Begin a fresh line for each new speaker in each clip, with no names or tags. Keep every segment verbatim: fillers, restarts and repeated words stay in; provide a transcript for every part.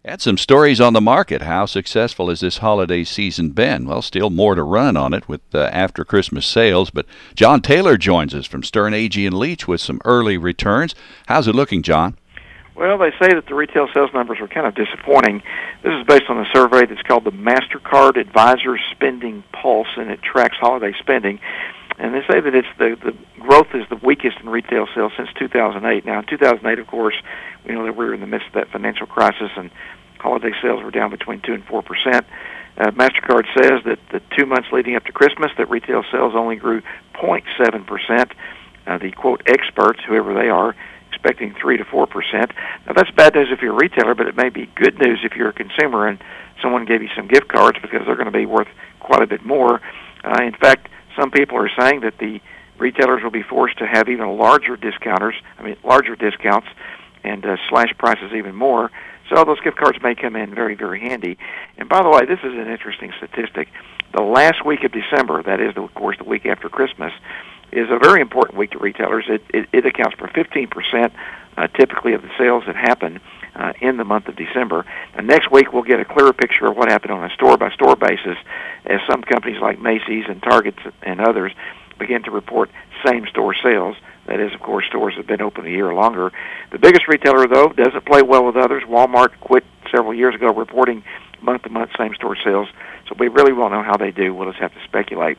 Had some stories on the market. How successful has this holiday season been? Well, still more to run on it with uh, after Christmas sales. But John Taylor joins us from Stern, Agee and Leach with some early returns. How's it looking, John?
Well, they say that the retail sales numbers were kind of disappointing. This is based on a survey that's called the MasterCard Advisor Spending Pulse, and it tracks holiday spending. And they say that it's the, the growth is the weakest in retail sales since two thousand eight. Now, in two thousand eight, of course, we know that we were in the midst of that financial crisis, and holiday sales were down between two and four percent. Uh, MasterCard says that the two months leading up to Christmas, that retail sales only grew zero point seven percent. Uh, the, quote, experts, whoever they are, expecting three to four percent. Now, that's bad news if you're a retailer, but it may be good news if you're a consumer and someone gave you some gift cards because they're going to be worth quite a bit more. Uh, in fact, some people are saying that the retailers will be forced to have even larger discounters, I mean, larger discounts, and uh, slash prices even more. So those gift cards may come in very, very handy. And by the way, this is an interesting statistic. The last week of December, that is, of course, the week after Christmas, is a very important week to retailers. It, it, it accounts for fifteen percent uh, typically of the sales that happen uh, in the month of December. And next week we'll get a clearer picture of what happened on a store-by-store basis as some companies like Macy's and Target and others begin to report same-store sales. That is, of course, stores that have been open a year or longer. The biggest retailer, though, doesn't play well with others. Walmart quit several years ago reporting month-to-month same-store sales, so we really won't know how they do. We'll just have to speculate.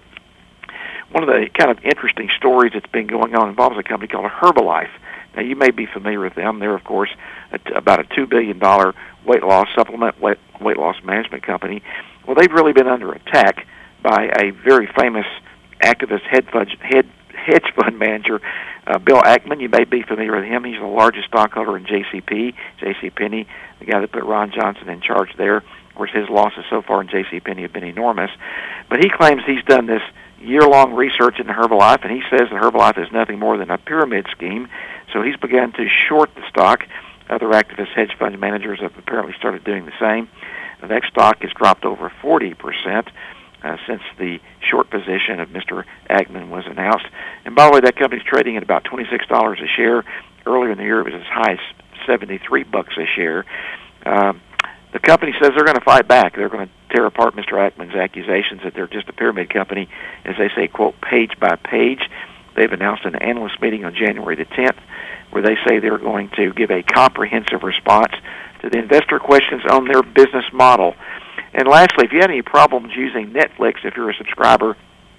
One of the kind of interesting stories that's been going on involves a company called Herbalife. Now, you may be familiar with them. They're, of course, a t- about a two billion dollars weight loss supplement, weight, weight loss management company. Well, they've really been under attack by a very famous activist head fudge, head, hedge fund manager, uh, Bill Ackman. You may be familiar with him. He's the largest stockholder in J C P, J C Penney, the guy that put Ron Johnson in charge there. Of course, his losses so far in J C Penney have been enormous. But he claims he's done this year-long research into Herbalife, and he says that Herbalife is nothing more than a pyramid scheme. So he's begun to short the stock. Other activist hedge fund managers have apparently started doing the same. Now, that stock has dropped over forty percent uh, since the short position of Mister Ackman was announced. And by the way, that company's trading at about twenty-six dollars a share. Earlier in the year, it was as high as seventy-three bucks a share. Um, The company says they're going to fight back. They're going to tear apart Mister Ackman's accusations that they're just a pyramid company, as they say, quote, page by page. They've announced an analyst meeting on January the tenth where they say they're going to give a comprehensive response to the investor questions on their business model. And lastly, if you had any problems using Netflix, if you're a subscriber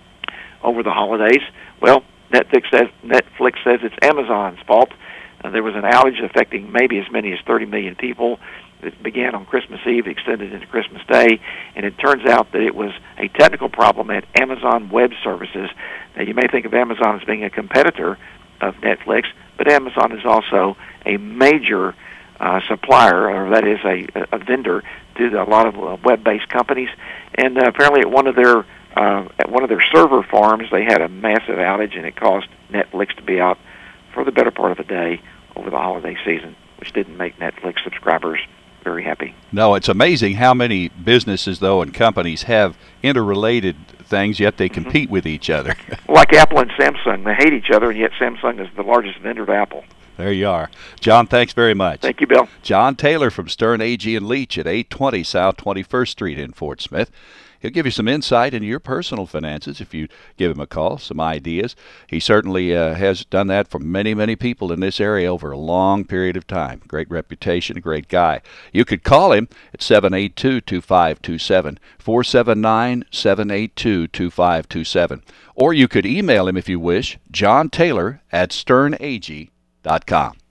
over the holidays, well, Netflix says, Netflix says it's Amazon's fault. Uh, there was an outage affecting maybe as many as thirty million people. It began on Christmas Eve, extended into Christmas Day, and it turns out that it was a technical problem at Amazon Web Services. Now, you may think of Amazon as being a competitor of Netflix, but Amazon is also a major uh, supplier, or that is a, a vendor to a lot of uh, web-based companies. And uh, apparently, at one of their uh, at one of their server farms, they had a massive outage, and it caused Netflix to be out for the better part of a day over the holiday season, which didn't make Netflix subscribers very happy.
No, it's amazing how many businesses, though, and companies have interrelated things, yet they compete mm-hmm. with each other.
Like Apple and Samsung. They hate each other, and yet Samsung is the largest vendor of Apple.
There you are. John, thanks very much.
Thank you, Bill.
John Taylor from Stern, Agee and Leach at eight twenty South twenty-first Street in Fort Smith. He'll give you some insight into your personal finances if you give him a call, some ideas. He certainly uh, has done that for many, many people in this area over a long period of time. Great reputation, a great guy. You could call him at seven eight two, two five two seven, four seven nine, seven eight two, two five two seven. Or you could email him if you wish, John Taylor at stern agee dot com.